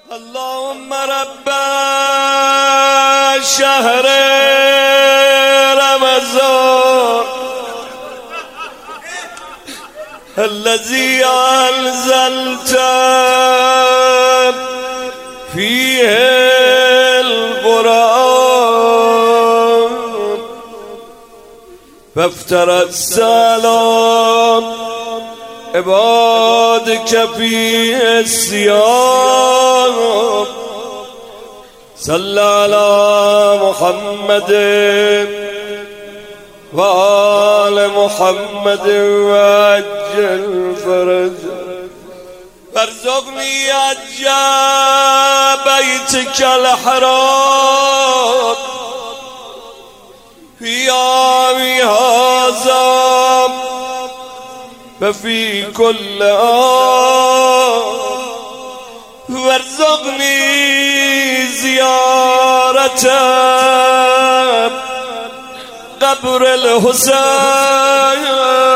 اللهم رب شهر رمضان الذي أنزلت فيه القرآن فافتر السلام عبادك فيه الصيام صل على محمد وآل محمد وعجل فرجه وارزقني حج بيتك الحرام في عامي هذا وفي كل آن وارزقني زيارة قبر الحسين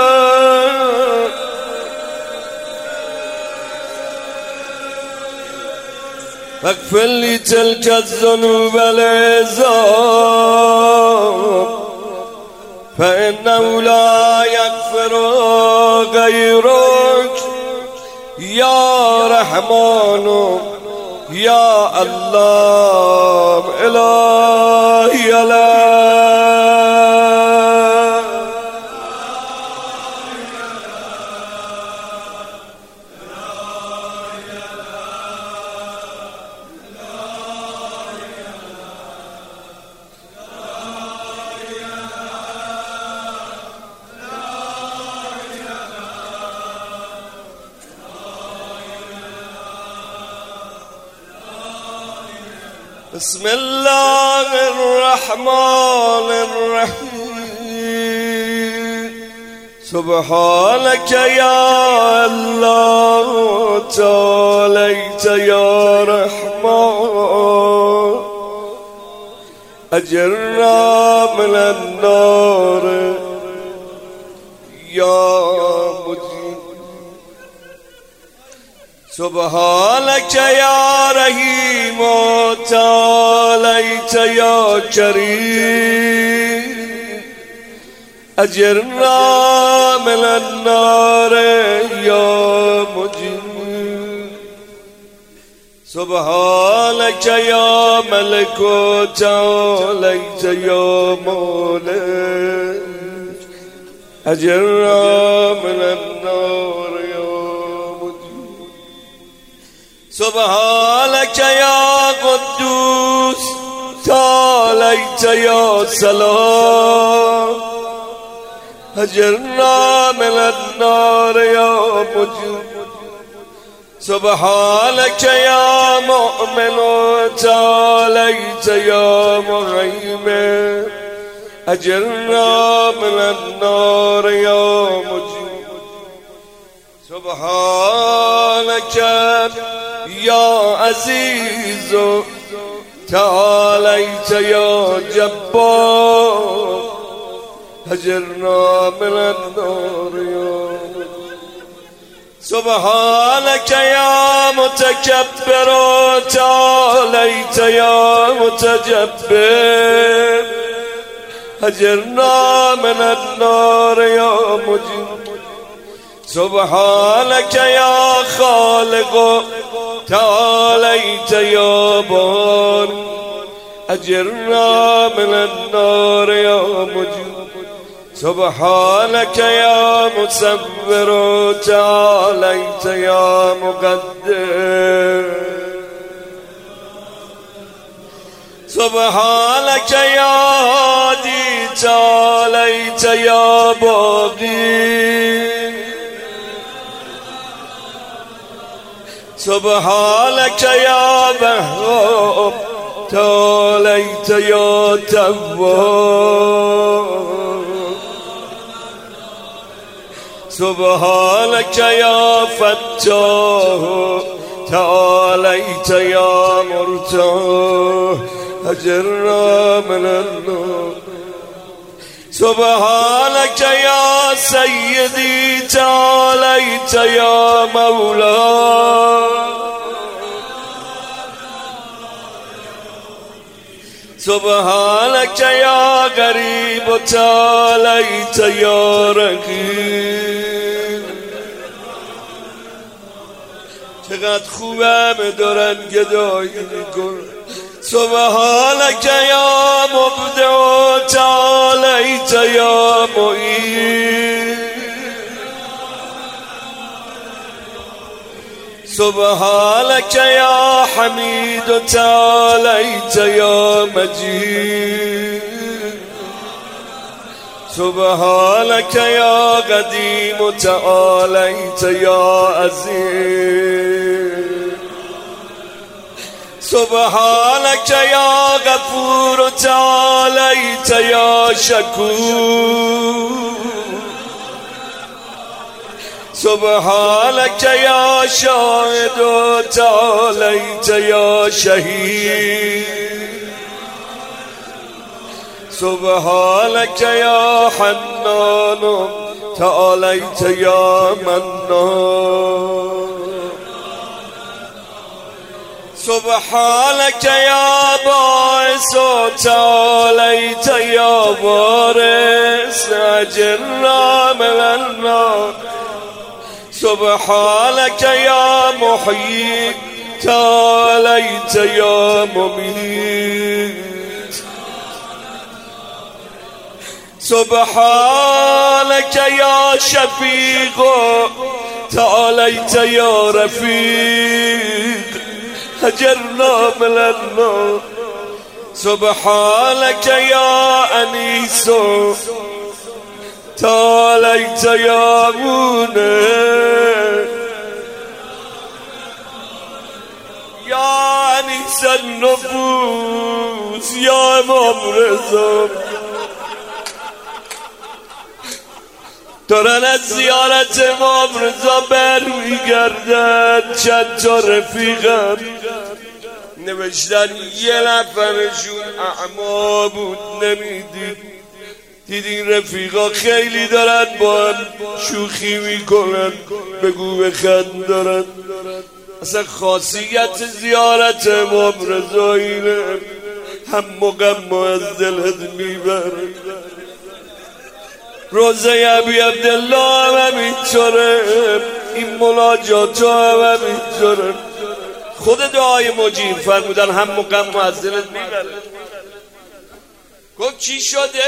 واغفر لي تلك الذنوب العظام فإنه لا يغفر غيرك يا رحمن يا الله إلهي بسم الله الرحمن الرحيم سبحانك يا الله تعاليت يا رحمن أجرنا من النار يا مجيب سبحانك يا رحيم تعاليت يا كريم أجرنا من النار يا مجيب سبحانك يا ملك تعاليت يا مولى أجرنا من النار سبحانك يا قدوس تعاليت يا سلام أجرنا من النار يا مجيب سبحانك يا مؤمن تعاليت يا مهيمن أجرنا من النار يا مجيب سبحانك يا عزيز تعاليت يا جبار أجرنا من النار يا سبحانك يا متكبر تعاليت يا متجبر أجرنا من النار يا مجيب سبحانك يا خالق تعاليت يا بار أجرنا من النار يا مجيب سبحانك يا مصور تعاليت يا مقدر سبحانك يا هادي تعاليت يا باقي سبحانك يا وهاب تعاليت يا تواب سبحانك يا فتاح تعاليت يا مرتاح أجرنا من النار سبحانك يا سيدي تعاليت يا مولاي سبحانك یا غریب و تعالیت یا رقیب. چقدر خوبم دارن گدایی میکن. سبحانك یا مبدع و تعالیت یا معین. سبحانك یا حمید و تعالیت یا مجید. سبحانك یا قدیم و تعالیت یا عظیم. سبحانك یا غفور و تعالیت یا شکور. سبحانك یا شاهد و تعالیت یا شهید. سبحانك یا حنان و تعالیت یا منان. سبحانك یا باعث و تعالیت یا وارث اجرنا من النار. سبحانك یا محیی تعالیت یا ممیت. سبحانك یا شفیق تعالیت یا رفیق اجرنا من النار. سبحانك یا انیس تعالیت یا مونس. یا انیس النفوس یا امام رضا. دارن از زیارت امام رضا برمیگردن. چند تا رفیقم نوشتن یه نفرشون اعما بود نمیدید. دیدین رفیقا خیلی دارن با هم شوخی میکنن، بگو بخند دارن. اصلا خاصیت زیارت امام رضا اینه، هم مغم از دلت میبره. روزه ابی عبدالله هم همینطوره، این مناجات هم همینطوره. خود دعای مجیر فرمودن هم مغم از دلت میبره. گفت چی شده؟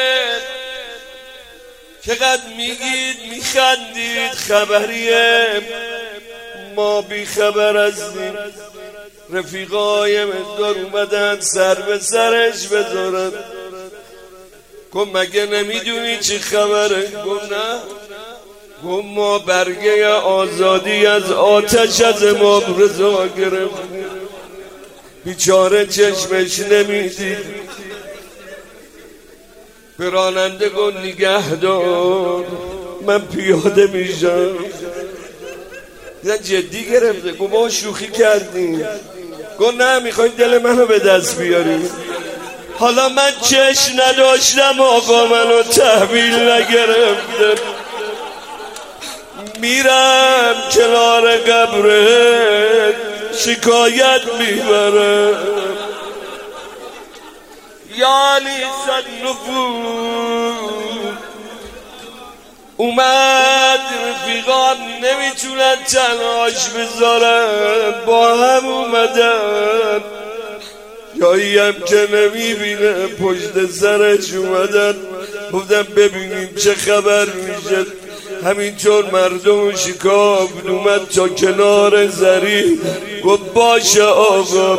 چقدر میگید میخندید؟ خبریه ما بی خبر هستیم. رفیقای مقدار اومدن سر به سرش بذارن. گفت مگه نمیدونی چی خبره؟ گفت نه. گفت ما برگه آزادی از آتش از امام رضا گرفتیم. بیچاره چشمش نمیدید. به راننده گفت نگه دار من پیاده میشم. جدی گرفته. گفت ما شوخی کردیم. گفت نه میخوای دل منو به دست بیاری. حالا من چشم نداشتم آقا منو تحویل نگرفته. میرم کنار قبره شکایت میبرم. یعنی صد نفور اومد رفیقان نمیتونن تنهاش بذارن، با هم اومدن. جایی هم که نمیبینه پشت سرش اومدن. گفتم ببینیم چه خبر میشه. همینطور مردم شکافت اومد تا کنار زری. گفت باشه آقا.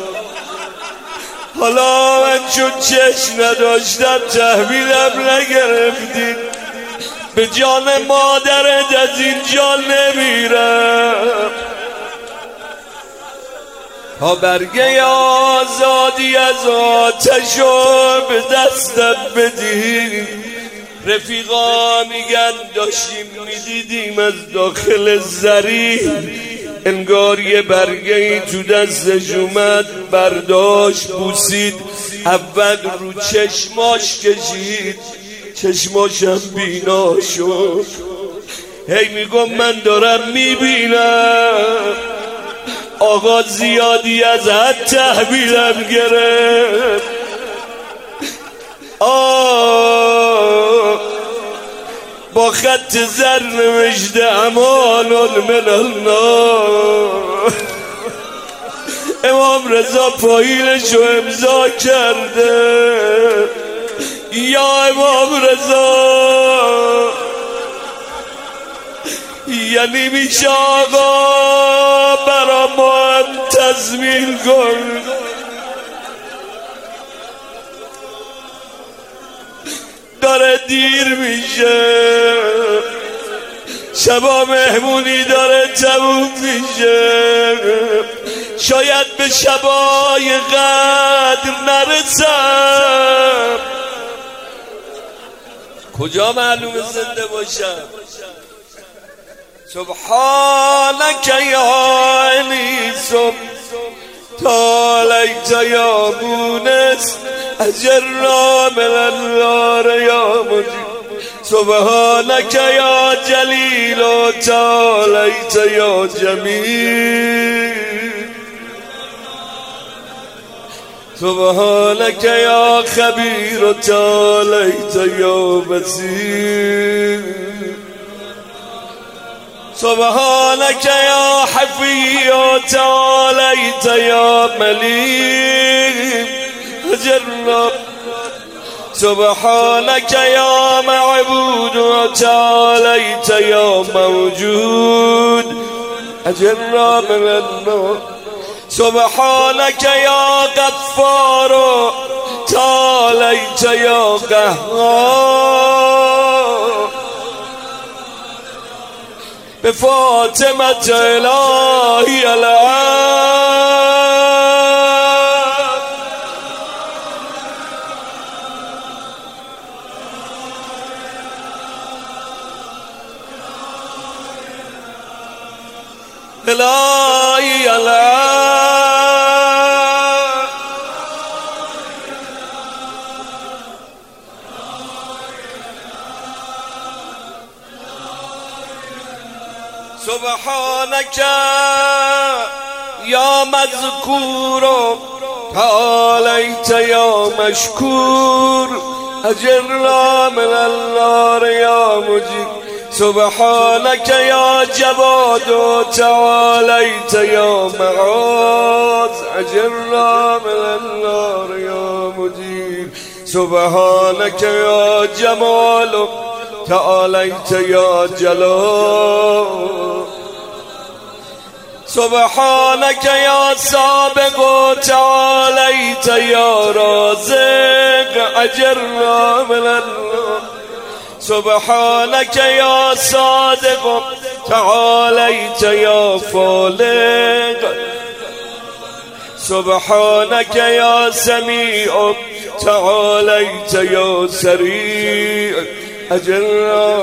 حالا من چون چشم نداشتم تحویلم نگرفتید. به جان مادرت از اینجا نمیرم. تا برگه آزادی از آتشو به دستم بدی. رفیقا میگن داشتیم میدیدیم از داخل زری انگار یه برگه‌ای تو دستش اومد، برداشت بوسید، اول رو چشماش کشید، چشماشم بینا شد. هی میگم من دارم میبینم آقا زیادی از حد تحویلم گرفت. با خط زر نوشته امان من النار. امام رضا فایلشو امضا کرده. یا امام رضا، یعنی میشه آقا برا ما هم تضمین کن. داره دیر میشه، شبا مهمونی داره تموم میشه، شاید به شبای قدر نرسم. کجا معلوم زنده باشم؟ سبحانك یا انیس تعالیت یا مونس اجرنا من النار یا مجید. سبحانك یا جلیل تعالیت یا جمیل. سبحانك یا خبیر تعالیت یا بصیر. سبحانك یا حفی تعالیت یا ملیک اجرنا. سبحانك یا معبود تعالیت یا موجود اجرنا من النار. سبحانك یا غفار تعالیت یا قهار. به فاطمة الهی العب. الهی العب. سبحانك یا مذکور تعالیت یا مشکور اجرنا من النار یا مجید. سبحانك یا جواد تعالیت یا معاذ اجرنا من النار یا مجید. سبحانك یا جمال تعالیت یا جلال. سبحانك یا سابق تعالیت یا رازق اجرنا من النار. سبحانك یا صادق تعالیت یا فالق. سبحانك یا سمیع تعالیت یا سریع اجرنا.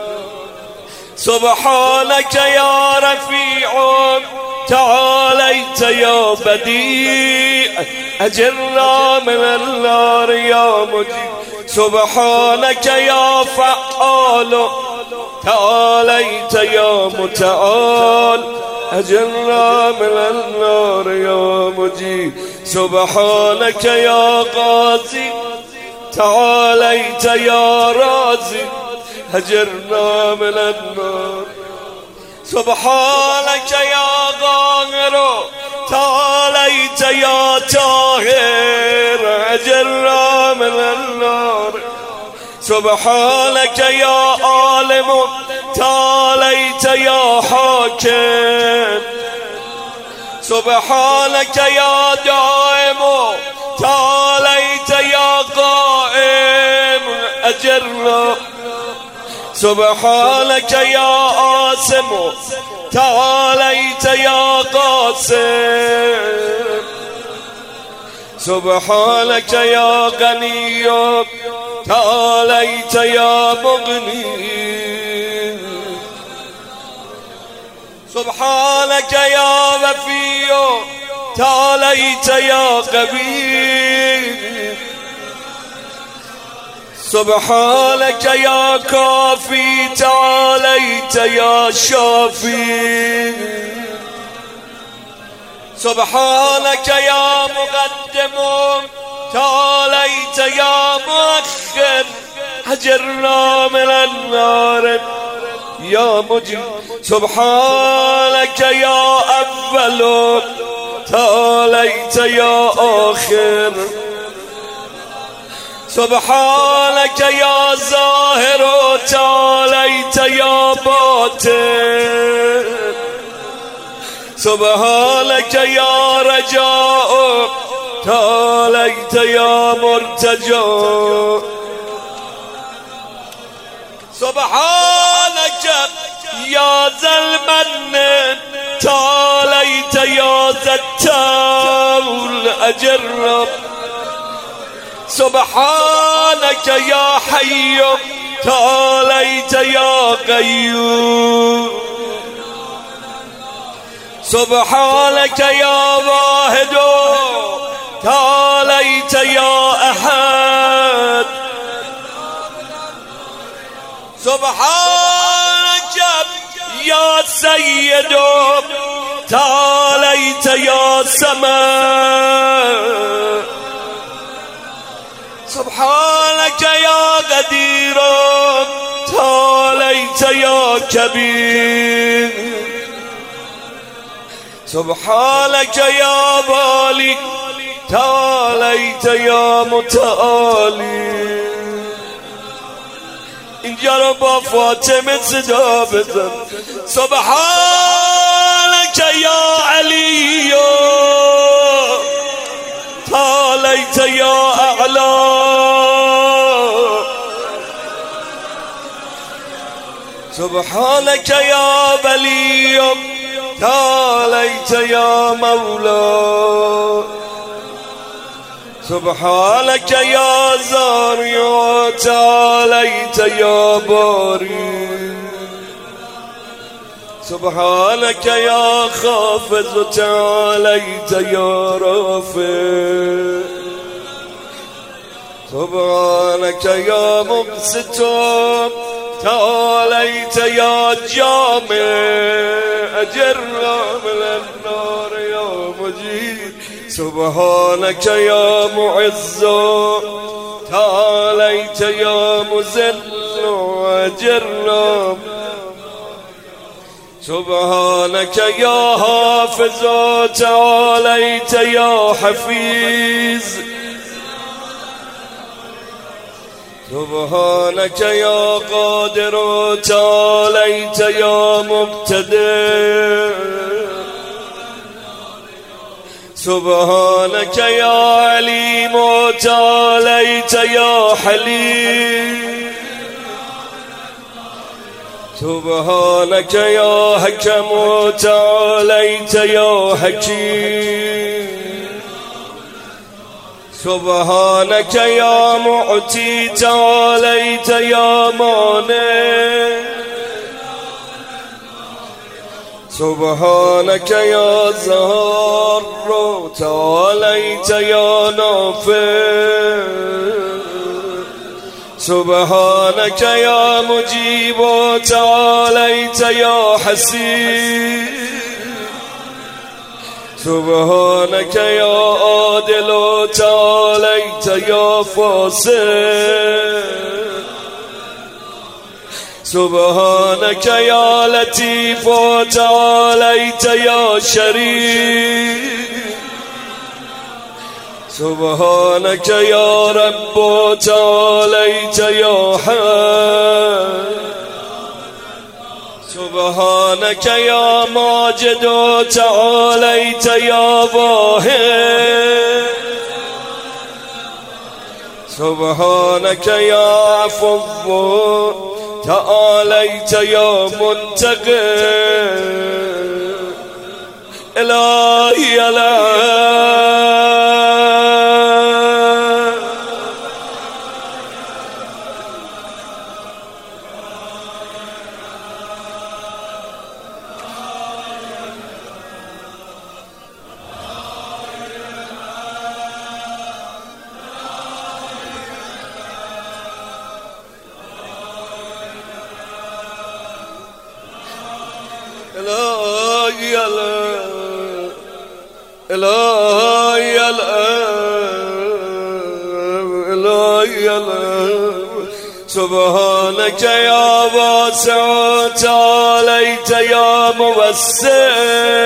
سبحانك یا رفیع تعالیت یا بدیع اجرنا من النار یا مجید. سبحانك یا فعال تعالیت یا متعال اجرنا من النار یا مجید. سبحانك یا قاضی تعالیت یا راضی اجرنا من النار. سبحانك یا قاهر تعالیت یا طاهر اجرنا من النار. سبحانك یا عالم تعالیت یا حاکم. سبحانك یا دائم تعالیت یا قائم اجرنا. سبحانك یا عاصم تعالیت یا قاسم. سبحانك یا غنی تعالیت یا مغنی. سبحانك یا وفی تعالیت یا قوی. سبحانك یا کافی تعالیت یا شافی. سبحانك یا مقدم تعاليت يا مؤخر أجرنا من النار يا مجيب سبحانك يا أول تعاليت يا آخر سبحانك يا ظاهر تعاليت يا باطن سبحانك يا رجاء تعاليت يا مرتجى سبحانك يا ذا المن تعاليت يا ذا التول أجرب سبحانك يا حي تعاليت يا قيوم سبحانك يا واحد تعاليت يا أحد سبحانك يا سيد تعاليت يا سماء سبحانك يا قدير تعاليت يا كبير سبحانك يا بالي تعاليت يا متعالي اینجا رو با فاطمه صدا بزن سبحانك يا علي تعاليت يا أعلى سبحانك يا ولي تعاليت يا مولا سبحانك يا زاري تعاليت يا باري سبحانك يا خافض تعاليت يا رافع سبحانك يا مبسط تعاليت يا جامع أجرنا من النار يا مجيد سبحانك يا معز تعاليت يا مذل أجرنا سبحانك يا حافظ تعاليت يا حفيظ سبحانك يا قادر تعاليت يا مقتدر سبحانك يا عليم تعاليت يا حليم سبحانك يا حكم تعاليت يا حكيم سبحانك يا معطي تعاليت يا مانع سبحانك يا زهار تعاليت يا نافع سبحانك يا مجيب تعاليت يا حسيب سبحانك يا عادل تعاليت يا فاصل سبحانك يا لطيف تعاليت يا شريف سبحانك يا رب تعاليت يا حي سبحانك يا ماجد تعاليت يا واحد سبحانك يا عفو تعاليت يا منتقم إلهي إلهي سبحانك يا واسع تعاليت يا موسع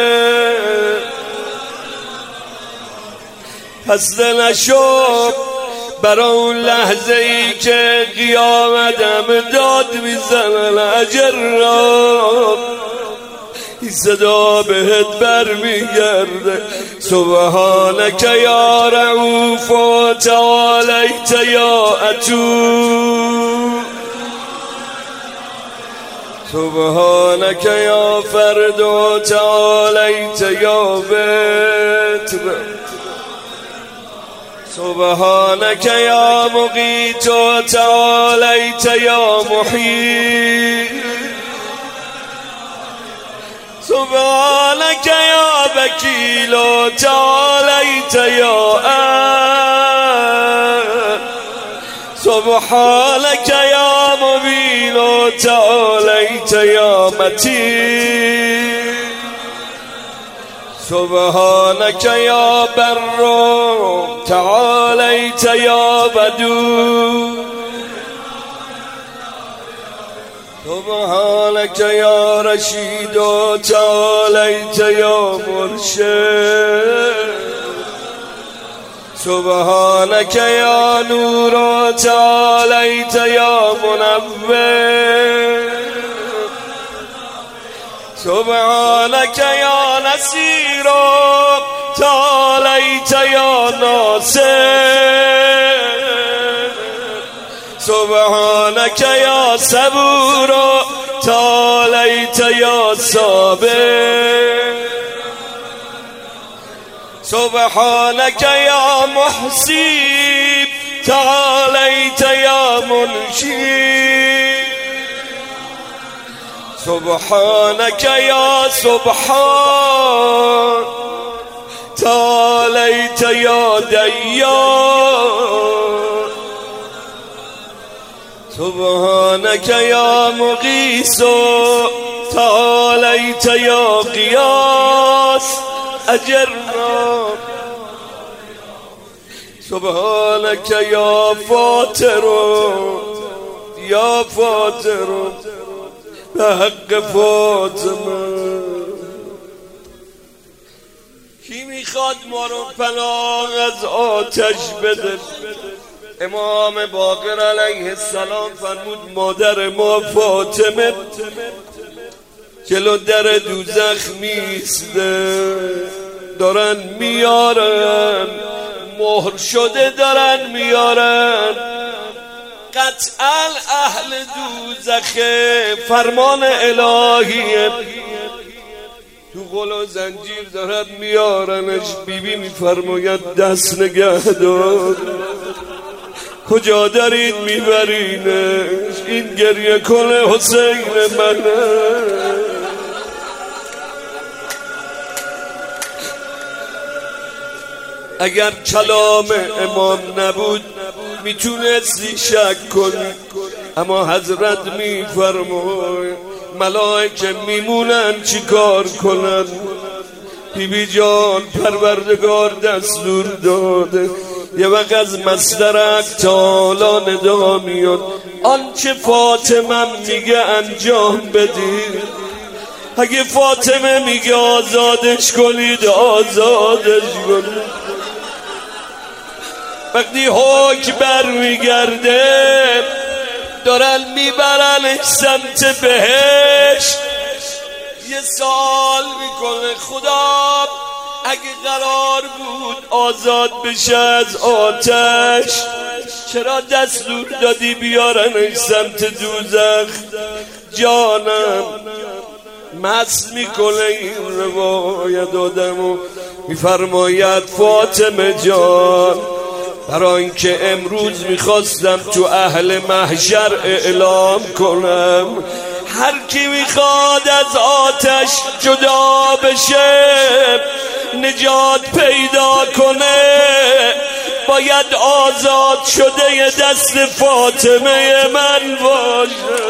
خسته نشو برا اون لحظه ای که قیامتم داد میزنن اجر را این صدا بهت برمیگرده سبحانك یا رؤوف تعالیت یا عتوب سبحانك یا فرد تعالیت یا بتر سبحانك يا مغيث تعاليت يا محيط سبحانك يا وكيل تعاليت يا سبحانك يا مبين تعاليت يا متين سبحانك يا بر تعاليت يا ودود سبحانك يا رشيد تعاليت يا مرشد سبحانك يا نور تعاليت يا منور سبحانك يا نصير تعاليت يا ناصر سبحانك يا صبور تعاليت يا صابر سبحانك يا محسن تعاليت يا منشي سبحانك يا سبحان تعاليت يا ديان سبحانك يا مغيث تعاليت يا قياس أجرنا سبحانك يا فاتر يا فاتر بحق فاطمه کی میخواد ما رو پناه از آتش بده امام باقر علیه السلام فرمود مادر ما فاطمه جلو در دوزخ میسته دارن میارن مهر شده دارن میارن قطعا اهل دوزخه فرمان الهیه تو غل و زنجیر دارن میارنش بیبی میفرماید دست نگه دار کجا دارید میبرینش این گریه کنه حسین منه اگر کلام امام نبود میتونستی شک کنی اما حضرت میفرمای ملائکه میمونن چی کار کنن بیبی جان پروردگار دستور داده یه وقت از مصدر تعالی ندا میاد آنچه فاطمه میگه انجام بدید اگه فاطمه میگه آزادش کنید آزادش کنید وقتی حکم برمیگرده دارن میبرنش سمت بهشت یه سوال میکنه خدا اگه قرار بود آزاد بشه از آتش چرا دستور دادی بیارنش سمت دوزخ جانم مست میکنه این روایت آدمو میفرماید فاطمه جان برای اینکه امروز میخواستم تو اهل محشر اعلام کنم هر کی میخواد از آتش جدا بشه نجات پیدا کنه باید آزاد شده ی دست فاطمه من باشه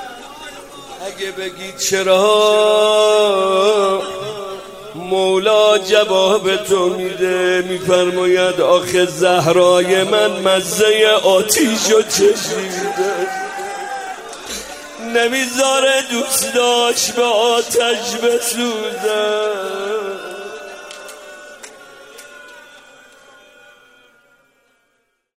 اگه بگید چرا مولا مولا جواب تو میده، میفرماید آخه زهرای من مزه آتیشو چشیده، نمیذاره دوست داشت به آتش بسوزم.